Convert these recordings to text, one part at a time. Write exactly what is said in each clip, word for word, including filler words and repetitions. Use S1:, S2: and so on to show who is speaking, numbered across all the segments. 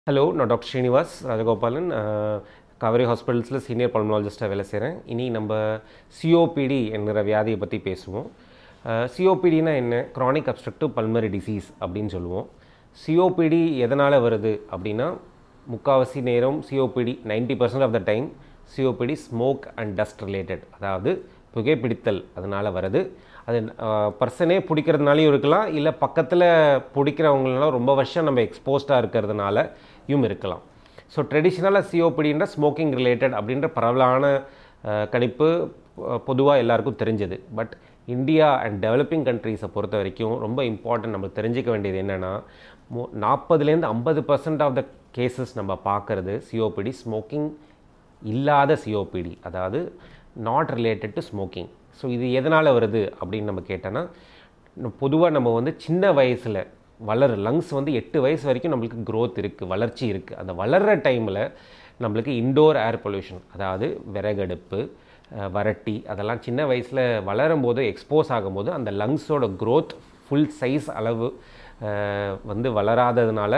S1: Hello, நான் doctor Srinivas Rajagopalan. Kaveri ஹாஸ்பிட்டல்ஸில் senior பல்மனாலஜிஸ்ட்டாக வேலை செய்கிறேன். இனி நம்ம சிஓபிடி என்கிற வியாதியை பற்றி பேசுவோம். சிஓபிடினா என்ன? க்ரானிக் அப்ஸ்ட்ரக்டிவ் பல்மனரி டிசீஸ் அப்படின்னு சொல்லுவோம். சிஓபிடி எதனால் வருது அப்படின்னா, முக்கால்வாசி நேரம் C O P D ninety percent of the time C O P D smoke and dust related, அதாவது புகைப்பிடித்தல் அதனால் வருது. அது பர்சனே பிடிக்கிறதுனாலையும் இருக்கலாம், இல்லை பக்கத்தில் பிடிக்கிறவங்களால ரொம்ப வருஷம் நம்ம எக்ஸ்போஸ்டாக இருக்கிறதுனாலையும் இருக்கலாம். ஸோ ட்ரெடிஷ்னலாக சிஓபிடின்ற ஸ்மோக்கிங் ரிலேட்டட் அப்படின்ற பரவலான கணிப்பு பொதுவாக எல்லாருக்கும் தெரிஞ்சது. பட் இந்தியா அண்ட் டெவலப்பிங் கண்ட்ரீஸை பொறுத்த வரைக்கும் ரொம்ப இம்பார்ட்டன்ட் நம்ம தெரிஞ்சிக்க வேண்டியது என்னென்னா, மோ நாற்பதுலேருந்து ஐம்பது பர்சன்ட் ஆஃப் த கேசஸ் நம்ம பார்க்குறது சிஓபிடி ஸ்மோக்கிங் இல்லாத சிஓபிடி, அதாவது not related to smoking. So இது எதனால் வருது அப்படின்னு நம்ம கேட்டோன்னா, பொதுவாக நம்ம வந்து சின்ன வயசில் வளர லங்ஸ் வந்து எட்டு வயசு வரைக்கும் நம்மளுக்கு க்ரோத் இருக்குது, வளர்ச்சி இருக்குது. அந்த வளர்கிற டைமில் நம்மளுக்கு இன்டோர் ஏர் பொல்யூஷன், அதாவது விறகடுப்பு, வறட்டி, அதெல்லாம் சின்ன வயசில் வளரும்போது எக்ஸ்போஸ் ஆகும்போது அந்த லங்ஸோட க்ரோத் ஃபுல் சைஸ் அளவு வந்து வளராததுனால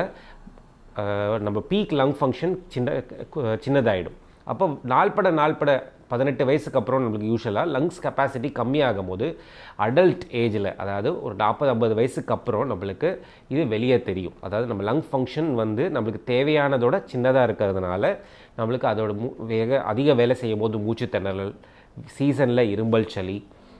S1: நம்ம பீக் லங் ஃபங்க்ஷன் சின்ன சின்னதாகிடும். அப்போ நாள்பட நாள்பட பதினெட்டு வயசுக்கு அப்புறம் நம்மளுக்கு யூஸ்வலாக லங்ஸ் கெப்பாசிட்டி கம்மியாகும் போது அடல்ட் ஏஜில், அதாவது ஒரு நாற்பது ஐம்பது வயசுக்கு அப்புறம் நம்மளுக்கு இது வெளியே தெரியும். அதாவது நம்ம லங் ஃபங்க்ஷன் வந்து நம்மளுக்கு தேவையானதோட சின்னதாக இருக்கிறதுனால நம்மளுக்கு அதோட மூ வேக அதிக வேலை செய்யும் போது மூச்சு திணறல், சீசனில் இரும்பல் சளி,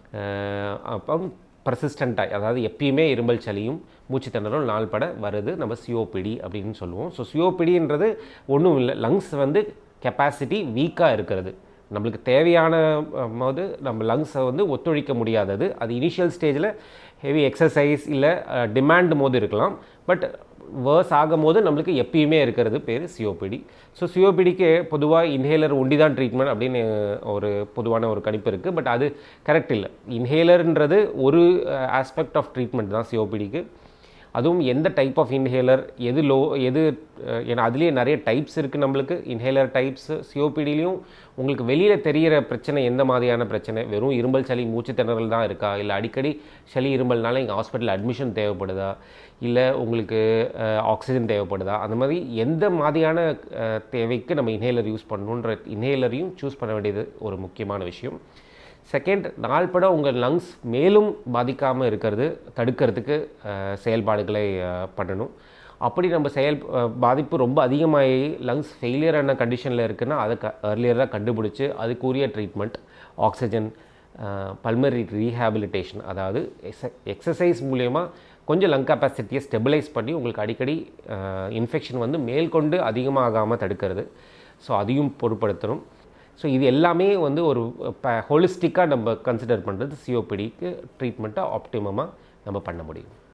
S1: அப்போ பர்சிஸ்டண்ட்டாக, அதாவது எப்பயுமே இரும்பல் சளியும் மூச்சு திணறலும் நாள்பட வருது நம்ம சிஓபிடி அப்படின்னு சொல்லுவோம். ஸோ சிஓபிடின்றது ஒன்றும் இல்லை, லங்ஸ் வந்து கெப்பாசிட்டி வீக்காக இருக்கிறது, நம்மளுக்கு தேவையான போது நம்ம லங்ஸை வந்து ஒத்துழைக்க முடியாதது. அது இனிஷியல் ஸ்டேஜில் ஹெவி எக்ஸசைஸ் இல்லை டிமாண்ட் போது இருக்கலாம், பட் வேர்ஸ் ஆகும் போது நம்மளுக்கு எப்பயுமே இருக்கிறது பேர் சிஓபிடி. ஸோ சிஓபிடிக்கு பொதுவாக இன்ஹேலர் ஒண்டி தான் ட்ரீட்மெண்ட் அப்படின்னு ஒரு பொதுவான ஒரு கணிப்பு இருக்குது. பட் அது கரெக்ட் இல்லை. இன்ஹேலர்ன்றது ஒரு ஆஸ்பெக்ட் ஆஃப் ட்ரீட்மெண்ட் தான் சிஓபிடிக்கு. அதுவும் எந்த டைப் ஆஃப் இன்ஹேலர், எது லோ எது, ஏன்னா அதுலேயே நிறைய டைப்ஸ் இருக்குது நம்மளுக்கு இன்ஹேலர் டைப்ஸு. சிஓபிடிலையும் உங்களுக்கு வெளியில் தெரிகிற பிரச்சனை எந்த மாதிரியான பிரச்சனை, வெறும் இரும்பல் சளி மூச்சு திணறல் தான் இருக்கா, இல்லை அடிக்கடி சளி இரும்பல்னால எங்கள் ஹாஸ்பிட்டல் அட்மிஷன் தேவைப்படுதா, இல்லை உங்களுக்கு ஆக்சிஜன் தேவைப்படுதா, அந்த மாதிரி எந்த மாதிரியான தேவைக்கு நம்ம இன்ஹேலர் யூஸ் பண்ணணுன்ற இன்ஹேலரையும் சூஸ் பண்ண வேண்டியது ஒரு முக்கியமான விஷயம். செகண்ட், நாள்பட உங்கள் லங்ஸ் மேலும் பாதிக்காமல் இருக்கிறது தடுக்கிறதுக்கு செயல்பாடுகளை பண்ணணும். அப்படி நம்ம செயல் பாதிப்பு ரொம்ப அதிகமாகி லங்ஸ் ஃபெயிலியரான கண்டிஷனில் இருக்குன்னா அதை க ஏர்லியராக கண்டுபிடிச்சி அதுக்குரிய ட்ரீட்மெண்ட், ஆக்சிஜன், பல்மனரி ரீஹேபிலிட்டேஷன், அதாவது எக்ஸ எக்ஸசைஸ் மூலயமா கொஞ்சம் லங் கெப்பாசிட்டியை ஸ்டெபிலைஸ் பண்ணி உங்களுக்கு அடிக்கடி இன்ஃபெக்ஷன் வந்து மேற்கொண்டு அதிகமாகாமல் தடுக்கிறது. ஸோ அதையும் பொருட்படுத்தணும். ஸோ இது எல்லாமே வந்து ஒரு ப ஹோலிஸ்டிக்காக நம்ம கன்சிடர் பண்ணுறது சிஓபிடிக்கு ட்ரீட்மெண்ட்டை ஆப்டிமமாக நம்ம பண்ண முடியும்.